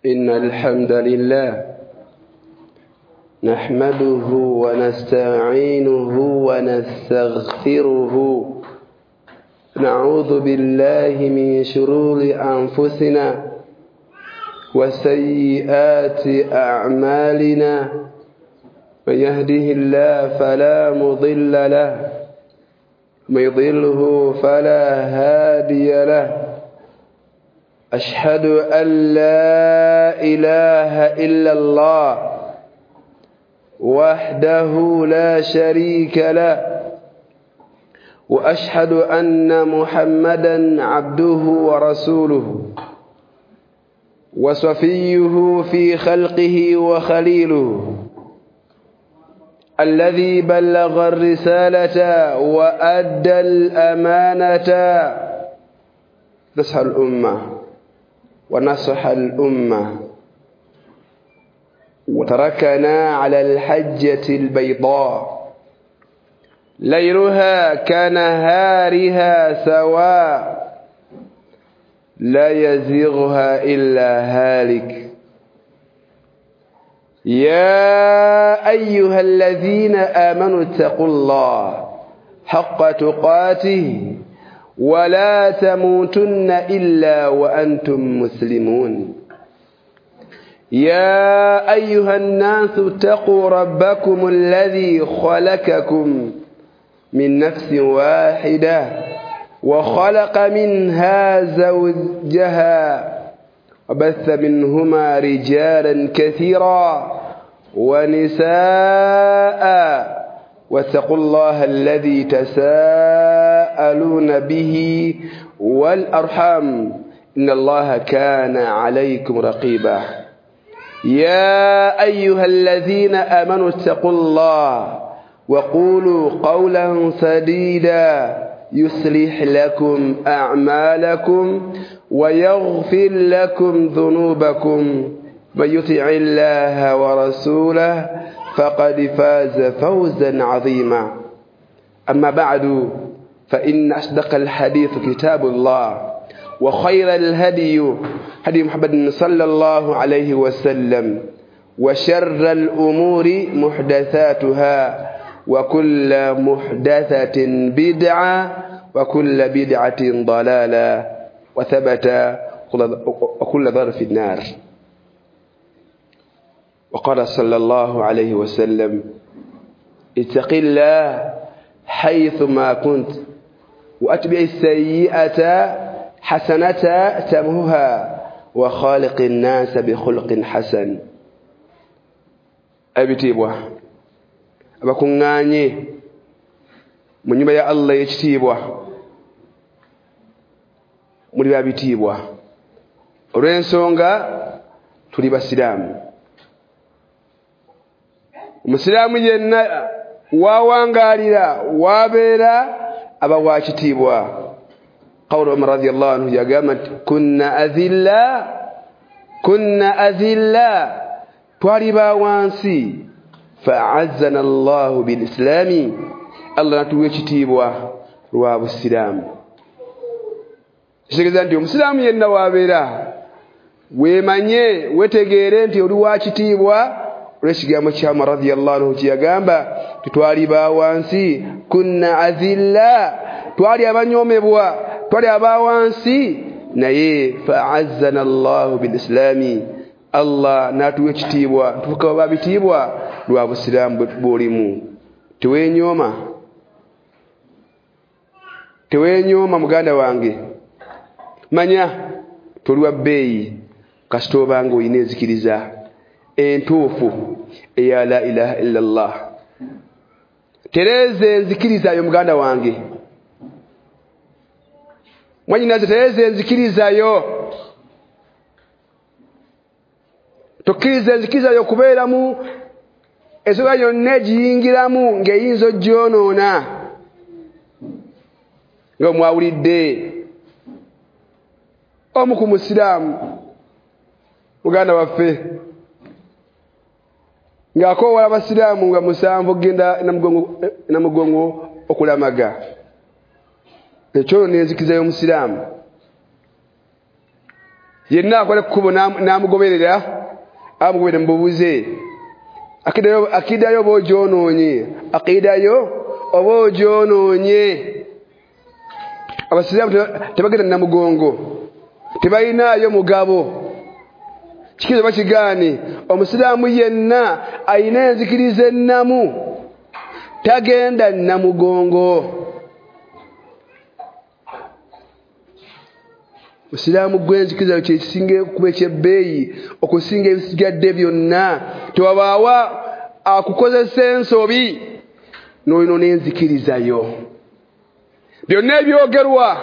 إن الحمد لله نحمده ونستعينه ونستغفره نعوذ بالله من شرور أنفسنا وسيئات أعمالنا من يهده الله فلا مضل له ومن يضلله فلا هادي له أشهد أن لا إله إلا الله وحده لا شريك له وأشهد أن محمدا عبده ورسوله وصفيه في خلقه وخليله الذي بلغ الرسالة وأدى الأمانة نصح الأمة ونصح الأمة وتركنا على الحجة البيضاء ليلها كنهارها سواء لا يزيغها إلا هالك يا أيها الذين آمنوا اتقوا الله حق تقاته ولا تموتن إلا وأنتم مسلمون يا أيها الناس اتقوا ربكم الذي خلقكم من نفس واحدة وخلق منها زوجها وبث منهما رجالا كثيرا ونساء واتقوا الله الذي تساءلون به والأرحام إن الله كان عليكم رقيبا يا أيها الذين آمنوا اتقوا الله وقولوا قولا سديدا يصلح لكم أعمالكم ويغفر لكم ذنوبكم من يطع الله ورسوله فقد فاز فوزا عظيما أما بعد فإن أصدق الحديث كتاب الله وخير الهدي هدي محمد صلى الله عليه وسلم وشر الأمور محدثاتها وكل محدثة بدعة وكل بدعة ضلالة وثبت وكل ضرر في النار. وقال صلى الله عليه وسلم اتق الله حيثما كنت وأتبع السيئة حسنة تمهها وخالق الناس بخلق حسن. أبتيبوا abakunganye mu nyumba ya Allah yekitibwa muri babitibwa olw'ensonga tuli basiramu. Omusiramu yenna wawangalira wabeera aba wakitibwa. Qawlu Umar radiyallahu anhu yagamba kunna azilla twali ba wansi fa'azzana Allahu bil islami Allah natuwe kitibwa lwa busiramu. Kitegeeza nti omusiramu yenna wabeera wemanye wetegeere nti oli wa kitiibwa olw'ekigambo kya Umar radiyallahu anhu kyagamba twali ba wansi kunna azilla twali abanyomebwa twali aba wansi naye fa'azzana Allahu bil islami Allah natuwe kitibwa tufuka babitibwa lwa busiramu bwolimu. Tewenyoma muganda wange manya tolwa bbeeyi kasita obanga oyina enzikiriza entuufu eya la ilaha illa Allah. Tereza enzikirizayo muganda wange mwanyinaze tereza enzikirizayo tokkiriza enzikirizayo kubeeramu ensonga yonna giyingiramu ng'eyinza ogyonoona nga mwawulidde omu ku musiraamu muganda waffe ng'akoowola abasiraamu nga musanvu genda namugongo okulamaga. Ekyo n'enzikiriza y'omusiraamu yenna akola kubo namugoberera amugoberera mbubuze akidayo bojononye akidayo obojononye abasiramu tebagenda namugongo tebayinayo mugabo kikizo bakigani omusiramu yenna ayina enzikirize namu tagenda namugongo Musiramu gwenzikiriza kyekisinge kuba ekyebbeeyi okusinga ebisigadde byonna tewabaawa akukozesa ensobi n'olina n'enzikirizayo byonna ebyogerwa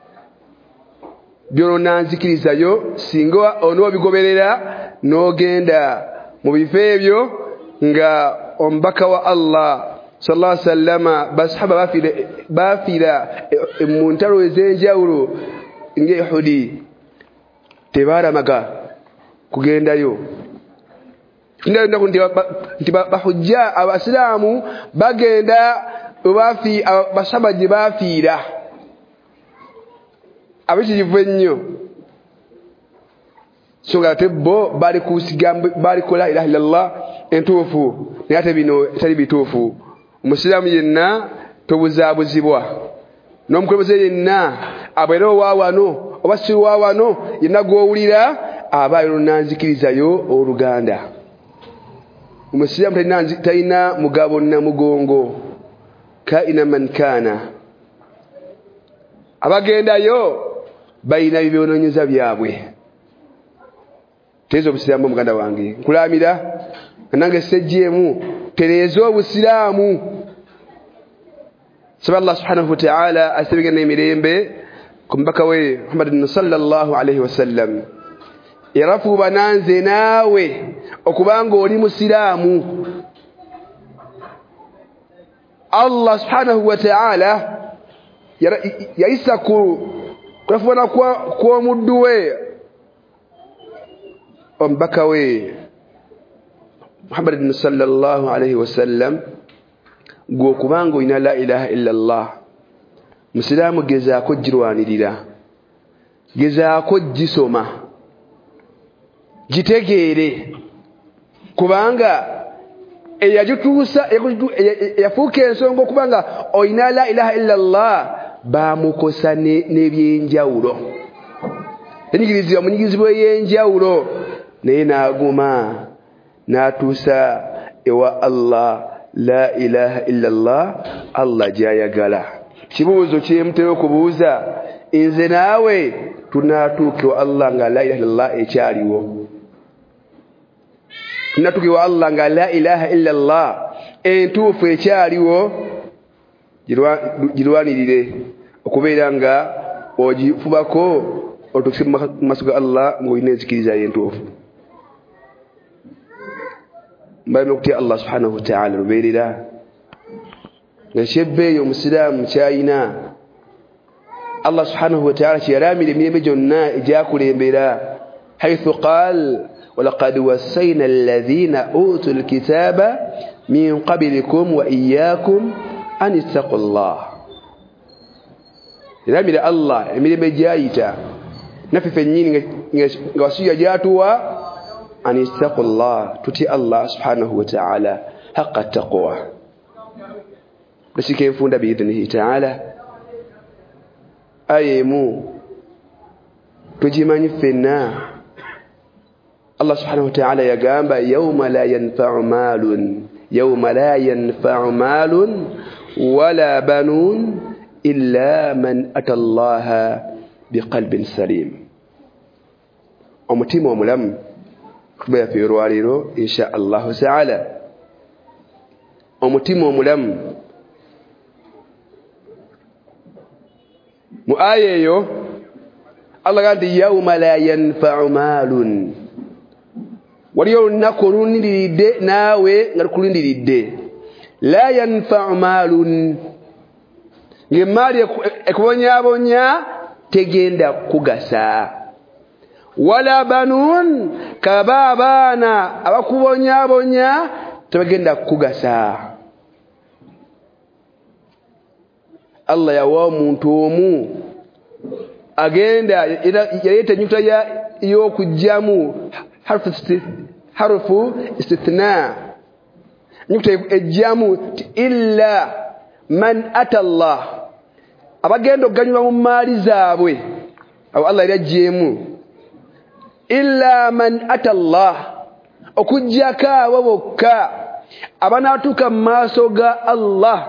byonna nzikirizayo singa onoobigoberera n'ogenda mu bifo ebyo nga omubaka wa Allah sallallahu alaihi wasallam basahaba bafiira mu ntalo ez'enjawulo ng'Ehudi tebaaramaga kugendayo nti bahujja abasiraamu bagenda basahaba gye baafiira abekirivu ennyo so nga ate bo balikola la ilaha illallah entuufu naye ate bino etali bituufu omusiraamu yenna tobuzaabuzibwa n'omukulembeze yenna abeere owaawano oba si owaawano yenna gw'owulira abaayo nanzikirizayo oluganda omusiraamu talina mugabo namugongo kaina man kaana abagendayo balina bibyonoonyeza byabwe tereeza obusiraamu omuganda wange nkulamira nange sejjeemu tereeza obusiraamu saba Allah subhanahu wa ta'ala asabigana emirembe ku mubaka we Muhammadin sallallahu alayhi wasallam yarafuuba nanze naawe okubanga oli musiraamu Allah subhanahu wa ta'ala yayisa kulafuubana kw'omuddu we omubaka we Muhammadin sallallahu alayhi wasallam gwe okubanga olina la ilaha illallah musiraamu gezaako girwanirira gezaako gisoma gitegeere kubanga eyagituusa yafuuka ensonga okubanga olina la ilaha illallah baamukosa n'ebyenjawulo enyigirizibwa munyigizibwa ey'enjawulo naye n'aguma n'atuusa ewa Allah la ilaha illallah Allah gyayagala kibuuzo kyemutera okubuuza nze naawe tunaatuuka ewa Allah nga la ilaha illallah ekyaliwo tunaatuuka ewa Allah nga la ilaha illallah entuufu ekyaliwo girwanirire okubeera nga ogifubako otukise mu maaso ga Allah ng'olina enzikiriza y'entuufu mbalina okutya Allah subhanahu wa ta'ala lubeerera nga kyebbeeyo omusiraamu kyayina Allah subhanahu wa ta'ala kyeyalaamira emirembe gyonna egyakulembera haythu qaal walaqad wassayna alladhina utu alkitaba min qablikum wa iyyakum an ittaqullah yalaamira Allah emirembe gyayita naffe fennyini nga wasiya gyatuwa an ittaqullah tuti Allah subhanahu wa ta'ala haqqa taqwa basike enfunda biidhnihi ta'ala ayemu tujimanyi fenna Allah subhanahu wa ta'ala yagamba yawma la yanfa'u malun wala banun illa man ata Allah biqalbin salim omutima omulamu kuba yafe olwaleero insha Allahu ta'ala omutima omulamu mu aya eyo Allah gamba yawma la yanfa'u malun waliyo olunaku olundiridde naawe nga lukulindiridde la yanfa'u malun ng'emaali ekubonyaabonya tegenda kugasa wala banun kaba abaana abakubonyaabonya tebagenda kugasa Allah yawa omuntu omu agenda yaleeta ennyukuta يوكجامو حرف استثناء نكتب الجامو إلا من أتى الله abagenda okuganyulwa mu maali zaabwe awo Allah yajjeemu illa man ata Allah okujjako abo bokka abanaatuuka mu maaso ga Allah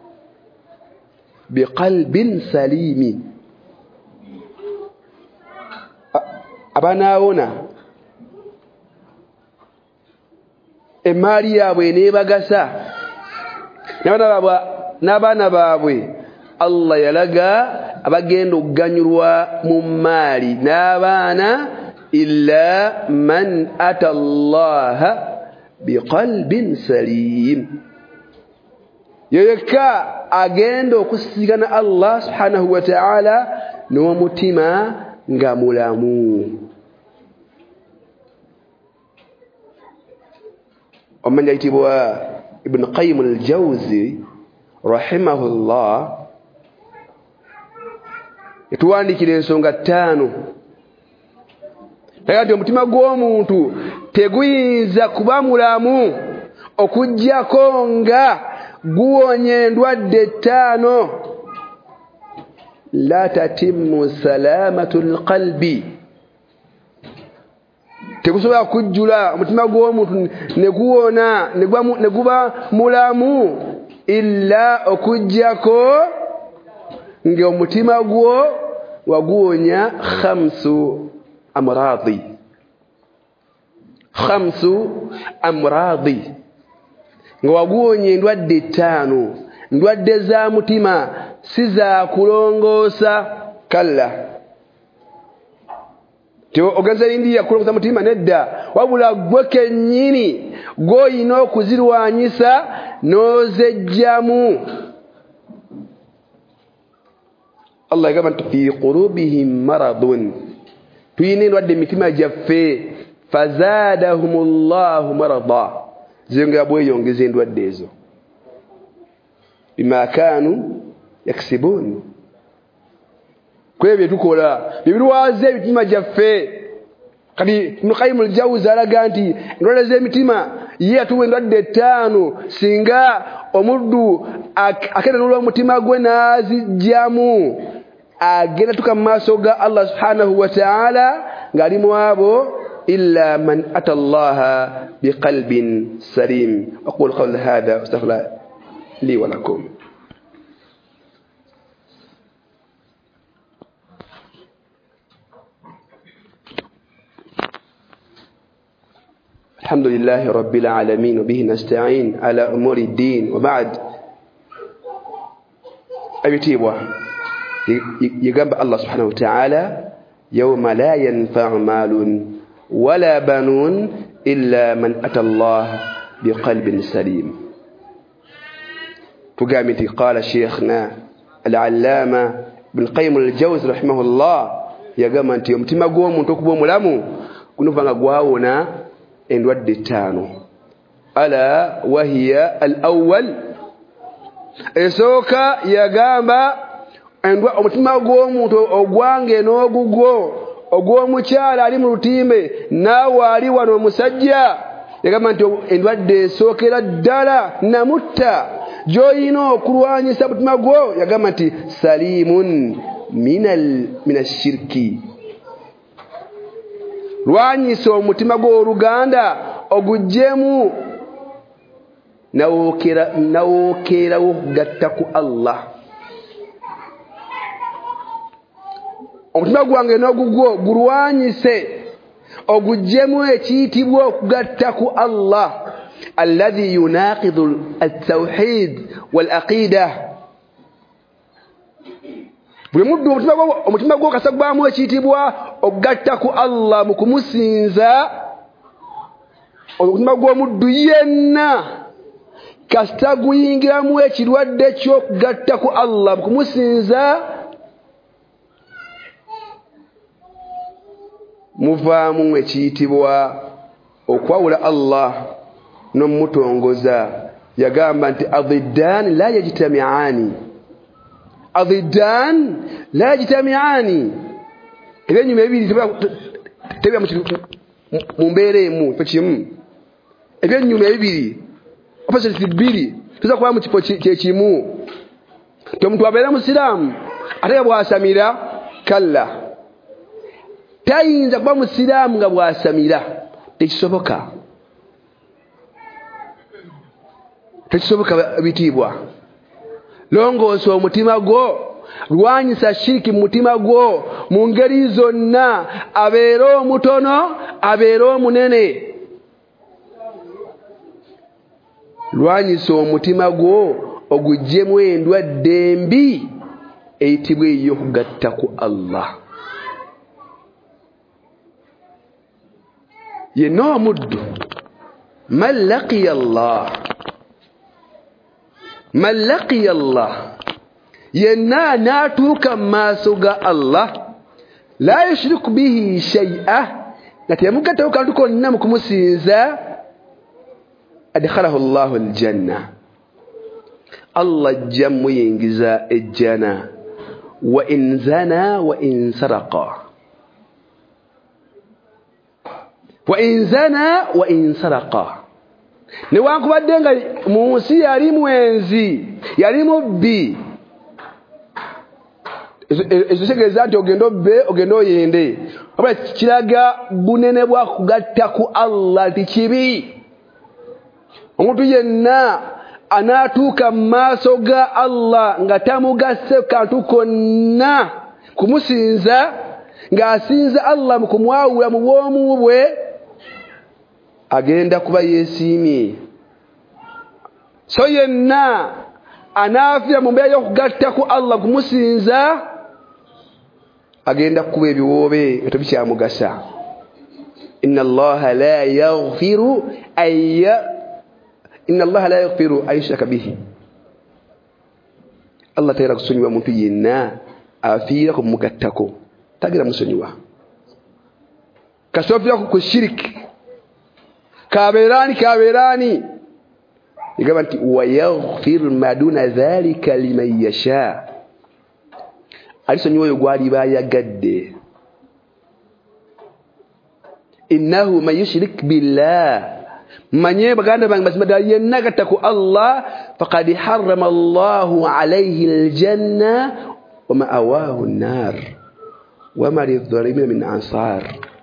biqalbin salimi abanaawona emaali yaabwe neebagasa n'abaana baabwe Allah yalaga abagenda okuganyulwa mu maali n'abaana illa man ata Allah biqalbin salim yeka agenda okusigana Allah subhanahu wa ta'ala n'omutima nga mulamu omanya yitibwa Ibn Qayyim al-Jawzi rahimahullah etuwandikira ensonga 5 naye omutima gw'omuntu teguyinza kuba mulamu okujjako nga guwonye endwadde 5 la tatimmu salamatu alqalbi tegusobola kujjula omutima gw'omuntu neguwona neguba mulamu illa okujjako nga omutima gwo waguwonya 5 amradi nga waguwonya endwadde 5 ndwadde za mutima si za kulongoosa kalla ogenza India kulongoosa mutima nedda wabula gwe kennyini gw'olina okuzirwanyisa n'ozejjamu Allah yagamba nti fi qulubihim maradun tuyina endwadde emitima gyaffe fazadahumullahu marada ziyongera bweyongeza endwadde ezo bima kanu yaksibun kwebye tukola bibirwaze emitima gyaffe kati Ibn Qayyim al-Jawzi alaga nti endwadde z'emitima ye atuwa endwadde 5 singa omuddu akenanula omutima gwe n'azijjamu agenda tuka mu maaso ga Allah subhanahu wa ta'ala ng'ali mu abo illa man ata Allah biqalbin salim aqulu qawla hadha astaghfirullah li wa lakum الحمد لله رب العالمين وبه نستعين على أمور الدين وبعد أبيتيبوا يقام الله سبحانه وتعالى يوم لا ينفع مال ولا بنون إلا من أتى الله بقلب سليم فقامت قال شيخنا العلامة ابن قيم الجوزي رحمه الله يقام أنت يوم تمقوم تكبوا ملامو كنفا قواونا endwadde 5 ala wahiya al-awwal esooka yagamba omutima gw'omuntu ogwange n'ogugwo ogw'omukyala ali mu lutimbe naawe ali wano omusajja yagamba nti endwadde esookera ddala namutta gy'olina okulwanyisa mutima gwo yagamba nti salimun minashirki lwanyisa omutima gwo oluganda ogujjemu nawookerawo okugatta ku Allah omutima gwange n'ogugwo gulwanyise ogujjemu ekiyitibwa okugatta ku Allah alladhi yunaqidu at-tawhid wal-aqida buli muddu omutima gwo kasagwamu ekiyitibwa okugatta ku Allah mu kumusinza omutima gw'omuddu yenna kasita guyingiramu ekirwadde ky'okugatta ku Allah mu kumusinza muvaamu ekiyitibwa okwawula Allah n'omutongoza yagamba nti adiddan la yajtami'ani adiddan la yajtami'ani eby'enyuma ebiri tebya mu mbeere emu pekimu ebyennyuma ebibiri opposite bbiri tuza kuba mu kifo kyekimu omuntu abeera musiraamu ate bw'asamira kalla tayinza kuba musiraamu nga bw'asamira tekisoboka bitiibwa longoosa omutima gwo lwanyisa shiriki mu mutima gwo mu ngeri zonna abeere omutono abeere omunene lwanyisa omutima gwo oguggyemu endwadde embi eyitibwa ey'okugatta ku Allah yenna omuddu man laqiya Allah yenna n'atuuka mu maaso ga Allah la yushriku bihi shay'a nga teyamugattako kantu konna mu kumusinza adkhalahu Allahu aljanna Allah ajja muyingiza ejjana wa in zana wa in saraqa newankubadde nga mu nsi yali mwenzi yali mubbi ezo kitegeeza nti ogenda obbe ogenda oyende wabula kiraga bunene bwa kugatta ku Allah ti kibi omuntu yenna anaatuuka mu maaso ga Allah nga tamugasse kantu konna kumusinza ng'asinza Allah mu kumwawula mu bwomu bwe agenda kuba yeesiimye so yenna anaafira mu mbeera y'okugatta ku Allah kumusinza agenda kuba ebiwoobe nga tebikyamugasa inna allaha la yaghfiru an yushraka bihi Allah tayera kusonyiwa muntu yenna afiira ku mugattako tagira musonyiwa kasofira ku shiriki kabeerani igamba nti wa yaghfir ma duna dhalika liman yasha alisonyiwa oyo gwali bayagadde innahu man yushrik billah manye baganda bange basima yenna gattaku Allah faqad harrama Allahu alayhi aljanna wa ma'awahu an-nar wa ma lidh-dhalimin min ansar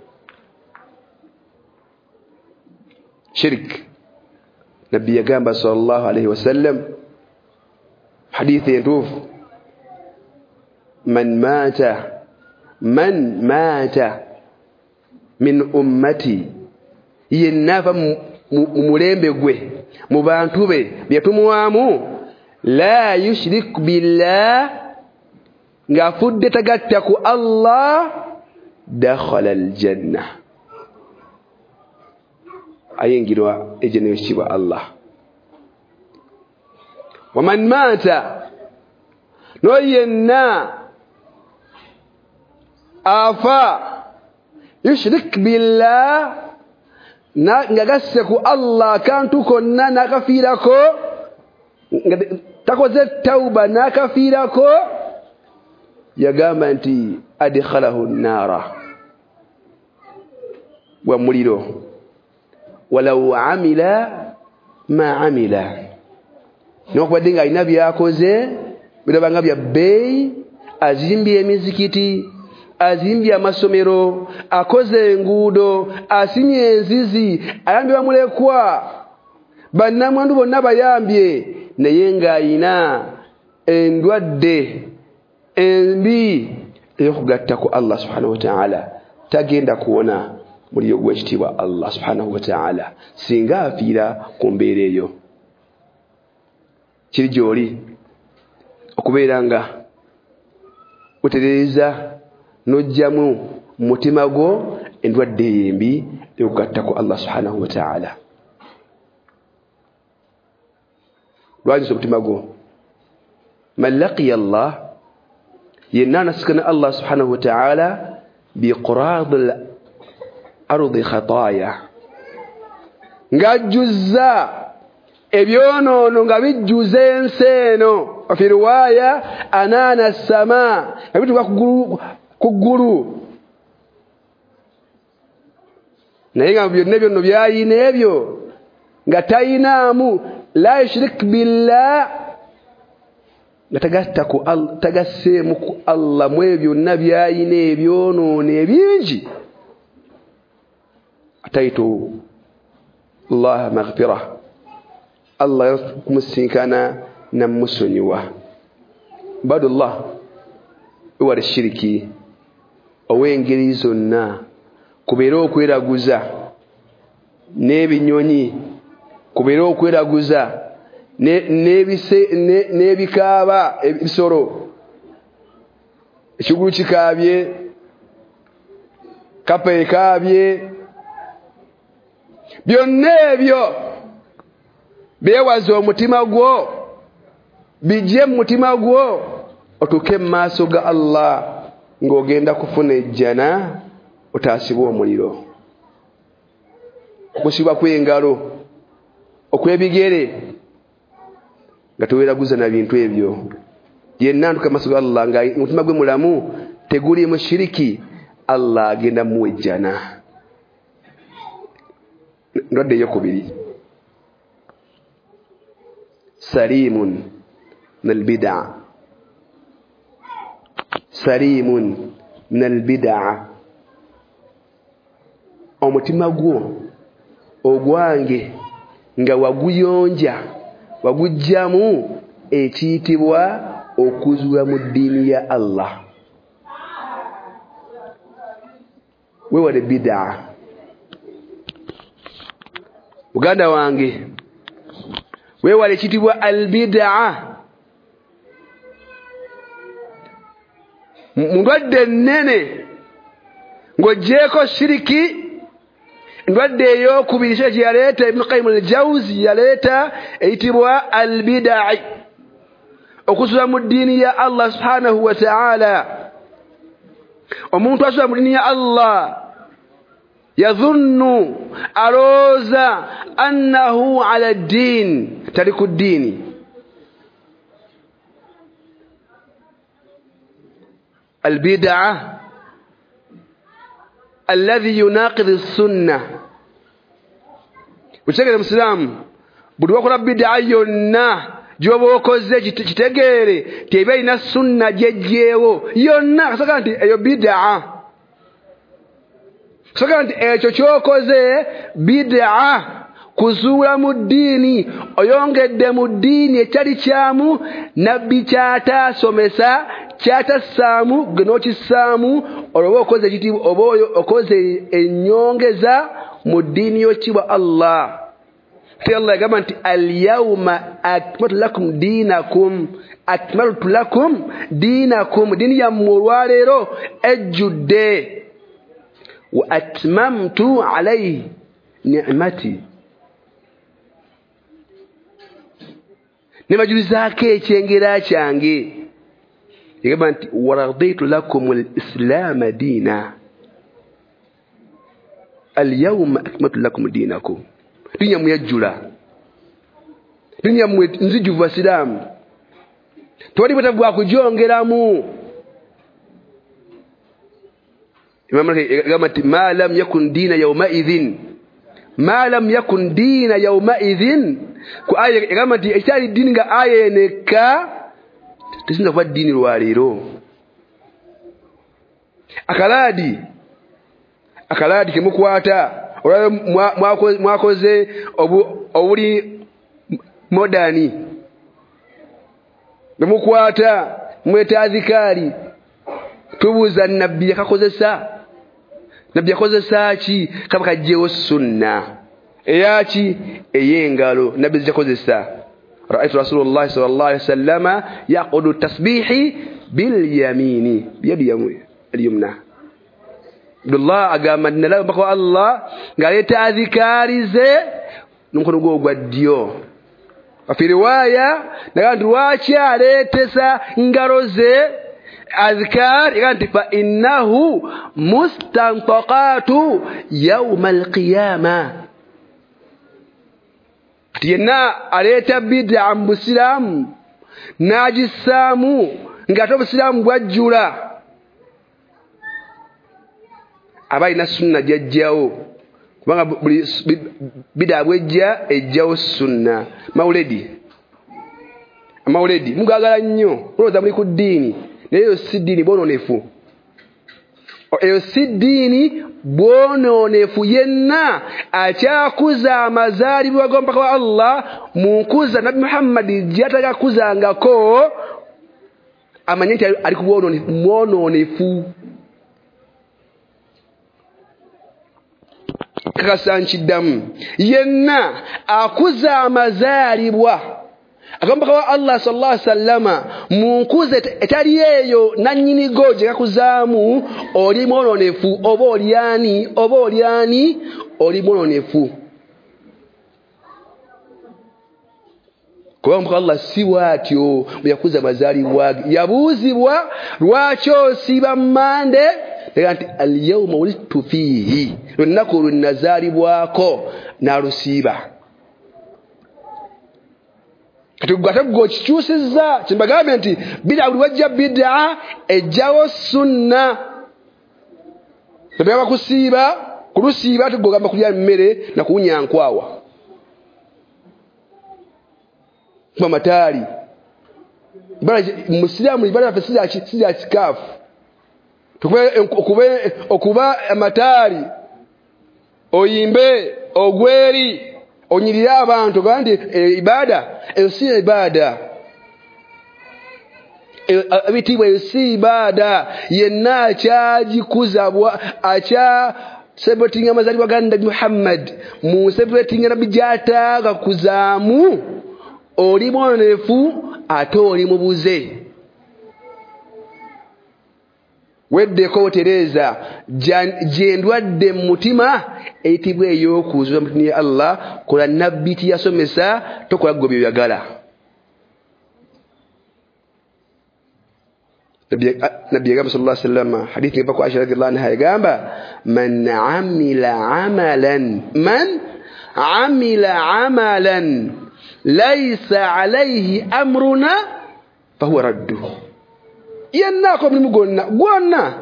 shirk nabi yagamba sallallahu alayhi wasallam hadithi ntufu man mata min ummati yennafa mulembe gwe mu bantu be byatumwamu la yushrik billah ngafudde tagatta ku Allah dakhala aljanna ayingirwa ejene yoshiba Allah waman mata no yenna afa yushrik billah ngagasse ku Allah kantu konna nakafirako takoze tauba nakafirako yagamba nti adkhalahu an-nara wa muliro walau amila ma amila nokubadde nga alina byakoze birabanga bya bbeeyi azimbye emizikiti azimbye amasomero akoze enguudo asimye enzizi ayambye bamulekwa bannamwandu bonna bayambye naye ng'ayina endwadde embi ey'okugatta ku Allah subhanahu wa ta'ala tagenda kuwona mulio gw'ekitiibwa Allah subhanahu wa ta'ala singa afiira ku mbeera eyo kiri gy'oli okubeera nga otereeza n'ojjamu mutima gwo endwadde ey'embi ey'okugatta ku Allah subhanahu wa ta'ala lwanyisa omutima gwo man laqiya Allah yenna anasikana Allah subhanahu wa ta'ala biqurad al-ardi khataaya ng'ajjuzza ebyonoono nga bijjuza ensi eno fi riwaaya anaana as-samaa nga bituuka ku ggulu naye nga byonna byonna byayina ebyo nga tayinaamu la yushrik billah nga tagasseemu ku Allah mu ebyo byonna byayina ebyonoona ebingi ataitu Allah maghfira Allah kumusinkana na musonyiwa badullah wali shiriki owengeri zonna kubeera okweraguza n'ebinyonyi kubeera okweraguza n'ebikaaba ebisoro ekigulu kikaabye kapa ekaabye byonna ebyo beewaza omutima gwo bijje mu mutima gwo otuuke mu maaso ga Allah ng'ogenda kufuna ejjana otaasibwa omuliro okusibwa kw'engalo okw'ebigere nga teweeraguza na bintu ebyo yenna antuka mu maaso ga Allah nga omutima gwe mulamu teguli mu shiriki Allah agenda mu ejjana ndwadde eyokubiri salimun min albid'a salimun min albid'a omutima gwo ogwange nga waguyonja wagujjamu ekiyitibwa okuzuula mu ddiini ya Allah wewale bid'a muganda wange wewale ekiyitibwa albid'a ndwadde nnene ng'oggyeko shiriki ndwadde ey'okubiri kyo kye yaleeta Ibn Qayyim al-Jawzi yaleeta eyitibwa albid'a okuzuula mu ddiini ya Allah subhanahu wa ta'ala omuntu asuula mu ddiini ya Allah yadhunnu alooza annahu ala ddin tali ku ddiini albid'a alladhi yunaqidhu as-sunnah butegere muslimu buli wakola bid'a yonna gyoba okoze kitegeere teba ina sunna gyejjeewo yonna kasaka nti eyo bid'a kasaka nti ekyo kyokoze bid'a kuzuula mu ddiini oyongedde mu ddiini ekyali kyamu nabbi kyataasomesa kyatassaamu gwe n'okissaamu olwoba okoze ekitiibwa oba okoze ennyongeza mu ddiini y'okiibwa Allah te Allah yagamba nti alyawma akmaltu lakum diinakum akmaltu lakum diinakum ddiini yammwe olwaleero ejjudde wa atmamtu alayhi ni'mati nebajulizaako ekyengera kyange yagamba nti waraditu lakum al-islaama diina alyawma akmaltu lakum diinakum ddiini yammwe yajjula ddiini yammwe nzijuvu basiraamu tewali bwetavu bwa kugyongeramu Imam Malik yagamba nti ma lam yakun diina yawmaidhin ma lam yakun diina yawmaidhin ku aya yagamba nti ekyali ddiini nga aya yenekka tesinza kuba ddiini lwaleero akalaadi kemukwata olwaliro mwakoze obuli modani nemukwata mwetaazikaali tubuuza nabbi yakakozesa nabbi yakozesa ki kaba kajjewo sunna eyaki ey'engalo nabbi zijakozesa ra'aytu rasulullah sallallahu alaihi wasallam yaqudu tasbihi bil yamini biyadi al-yumna Abdullah agamba nalaba mpaka Allah ngaleeta adhikarize n'omukono gwe ogwa ddyo fi riwaya naga nti lwaki aleetesa ngalo ze adhkar yagamba nti fa innahu mustantaqatu yawma alqiyama yenna aleeta bid'a mu busiraamu n'agissaamu ng'ate obusiraamu bwajjula abalina sunna gyajjawo kubanga bid'a bwejja ejjawo sunna. Maulidi mugagala nnyo olowooza muli ku ddiini naye yo si ddiini bwononefu. Eyo si ddiini bwononefu. Yenna akyakuza amazaalibwa g'omupaka wa Allah mu nkuza Nabi Muhammad gy'atagakuzangako amanye nti ali ku bwononefu. Kakasankiddamu yenna akuza amazaalibwa ag'omupaka wa Allah sallallahu alaihi wasallama mu nkuza etali eyo nannyinigo gye gakuzaamu, oli mwononefu. Oba olyani oli mwononefu. Kuba omupaka Allah si bw'atyo bwe yakuza amazaalibwa ge. Yabuuzibwa lwaki osiiba Mande, tega nti al-yawma wulidtu fiihi, lunaku lwe nazaalibwako n'alusiiba. Kati ate gwe okikyusizza. Kyembagambe nti bid'a buli wajja bid'a ejjawo sunna. Tebagamba kusiiba, kulusiiba ate gwe gamba kulya mmere na kuwunya nkwawa. Kuba mataali. Musiraamu ibada yaffe si ya kikaafu. Okuba amataali, oyimbe, ogweri, onyirire abantu kandi ibada eyo si ibada. Ebitiibwa eyo si ibada. Yenna akyagikuza celebrating amazaalibwa ga Nabi Muhammad mu celebrating Nabi gy'ataaga kuzaamu, oli mwononefu ate oli mubuze. Weddeko Tereza gyendwadde mu mutima eyitibwa ey'okuzuula mu ddiini ya Allah. Kola nabbi tiyasomesa, tokola gwe by'oyagala. Nabbi yagamba sallallahu alaihi wasallam, hadithi eva ku Aisha radhiyallahu anha yagamba, man amila amalan laysa alayhi amruna fahuwa raddu. Yenna ko mulimu gwonna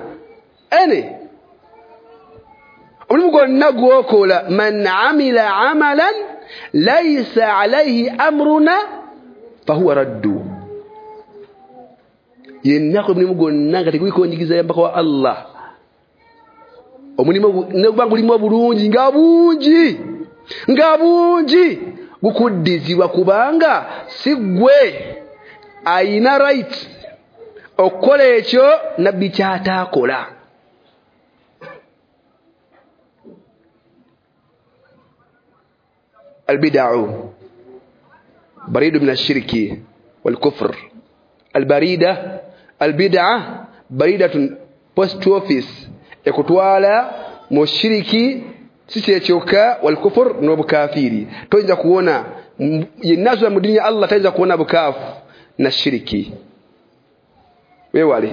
omulimu gwonna gwokola, man amila amalan laysa alayhi amruna fahuwa raddu. Yenna ko mulimu gwonna nga teguriko njigiza ya mpaka wa Allah, omulimu negubanga gulimu obulungi nga bungi gukuddizibwa, kubanga si gwe ayina right okukola ekyo nabbi kyataakola. Albid'u baridu min ashirki walkufr. Albid'a baridatun post office ekutwala mu shiriki si kyekyoka, walkufr n'obukafiri. Toyinza kuwona yennazo mu ddiini ya Allah, tayinza kuwona bukaafu na shiriki. Wewale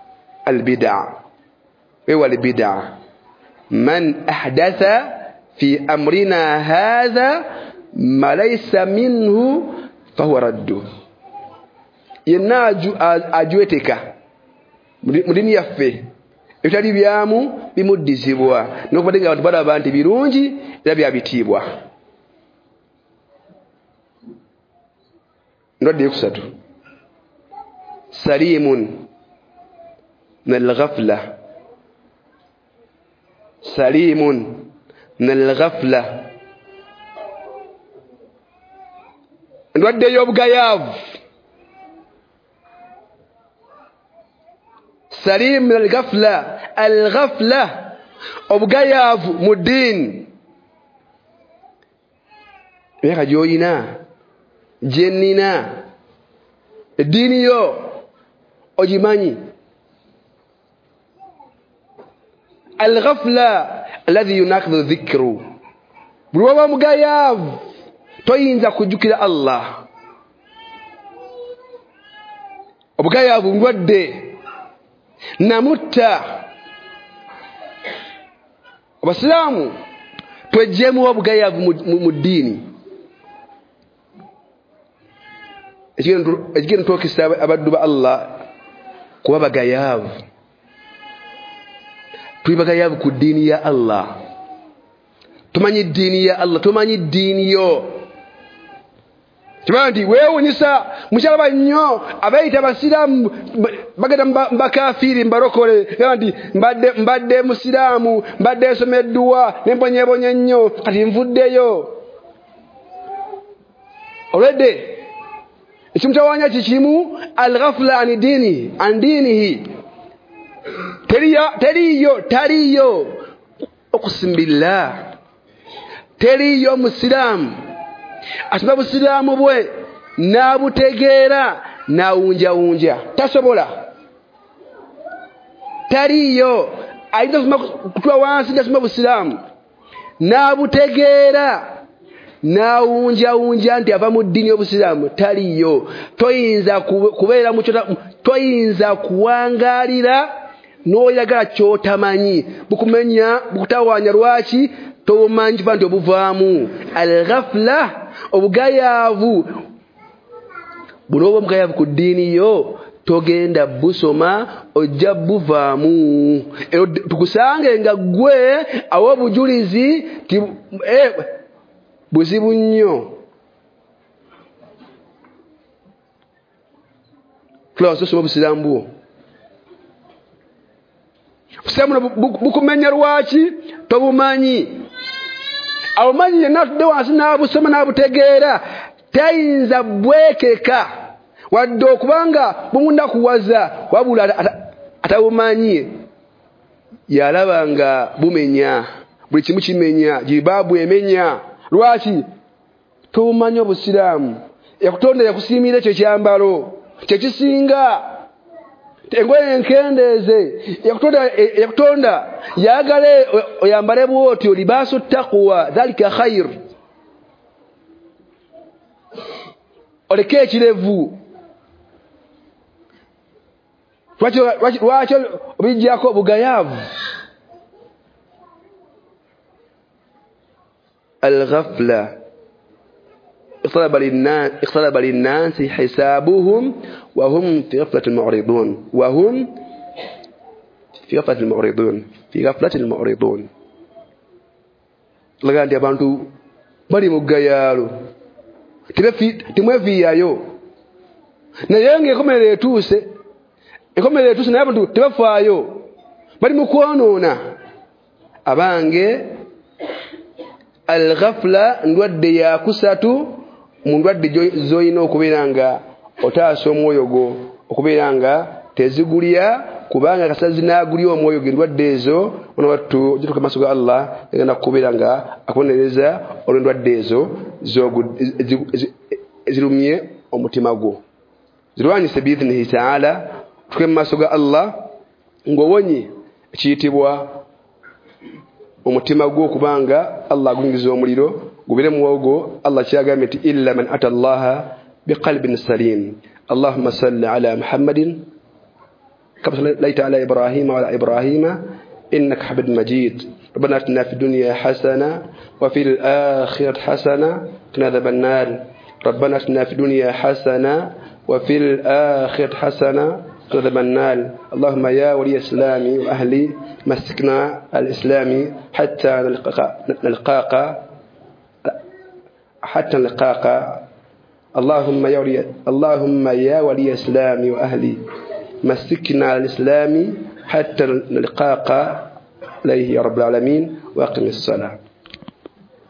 bid'a. Man ahdatha fi amrina hadha ma laysa minhu fahuwa raddu. Yenna ajweteka mu ddiini yaffe ebitali byamu bimuddizibwa, n'okubadde nga abantu balaba nti birungi era byabitiibwa. Ndwadde yokusatu, salimun min al-ghafla. Ndwadde y'obugayaavu. Salim min al-ghafla, obugayaavu mu ddiini. Emyaka gy'olina, gye nnina, eddiini yo ogimanyi. Al-ghafla alladhi yunaqidhu dhikru. Buli waba mugayaavu toyinza kujjukira Allah. Obugayaavu ndwadde namutta. Abasiraamu twejjemu obugayaavu mu ddiini. Ekigenda ntwokesa abaddu ba Allah kuba bagayaavu. Tuli bagayaavu ku ddiini ya Allah. tumanyi dini ya Allah tumanyi dini yo Kimandi weewunyisa mukyalaba nnyo abayita abasiraamu bagenda mbakafiri mbarokole yandi mbadde musiraamu mbadde someddwa nembonyebonye nnyo kati nvuddeyo olwedde ekimutawanya kikimu al-ghafla an dinihi taliyo okusimbillah taliyo musiraamu asaba busiraamu bwe nabutegeera nawunjawunja tasobola taliyo ayita kutwa wansi gasoma busiraamu nabutegeera nawunjawunja nti ava mu ddiini y'obusiraamu taliyo toyinza kubeera mu toyinza kuwangalira n'oyagala kyotamanyi bukumenya bukutawanya lwaki tomanyi nti obuvaamu al-ghafla obugayaavu buno omugayavu ku ddiini yo togenda busoma ojja buvaamu tukusange nga gwe aw'obujulizi ti buzibu nnyo tulawa sosoma obusiraamu bwo obusiraamu bukumenya lwaki tobumanyi abumanyi yenna atudde wansi n'abusoma n'abutegeera tayinza bwekeka wadde okubanga bumunakuwaza wabula atabumanyi yalaba nga bumenya buli kimu kimenya jibaabu emenya lwaki tobumanyi obusiraamu yakutonda yakusiimira ekyo kyambalo kyekisinga engoye enkendeeze yakutonda yagale oyambale bwoti libaasu taqwa dhalika khair oleke ekirevu lwaki obijjako bugayavu الغفلة اقترب للناس حسابهم وهم في غفلة معرضون في غفلة معرضون lagandi abantu bali mu gayalo timwefiyayo naye ng'enkomerero etuuse naye abantu tebafaayo bali mu kwonoona abange al-ghafla ndwadde ya kusatu mu ndwadde zoyina okubeera nga otaasa omwoyo gwo okubeera nga tezigulya kubanga kasazi n'agulya omwoyo gwe ndwadde ezo ono wattu gituka maaso ga Allah egenda kubeera nga akubonereza olw'endwadde ezo ezirumye omutima gwo zirwanyise biidhnihi ta'ala tuke mu maaso ga Allah ng'owonye ekiyitibwa omutima gwo kubanga Allah agungiza omuliro gubire muwogo Allah kyagambye nti illa man ata Allah biqalbin salim Allahumma salli ala Muhammadin kama sallaita ala Ibrahim wa ala Ibrahim innaka Hamidum Majid ربنا اتنا في الدنيا حسنة وفي الآخرة حسنة وقنا عذاب النار ربنا اتنا في الدنيا حسنة وفي الآخرة حسنة وقنا عذاب النار اللهم يا ولي الإسلام وأهلي مسكنا الإسلام حتى نلقاك اللهم يا ولي الإسلام وأهلي مسكنا الإسلام حتى نلقاك عليه يا رب العالمين وأقم الصلاة.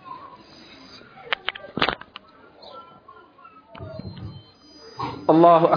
الله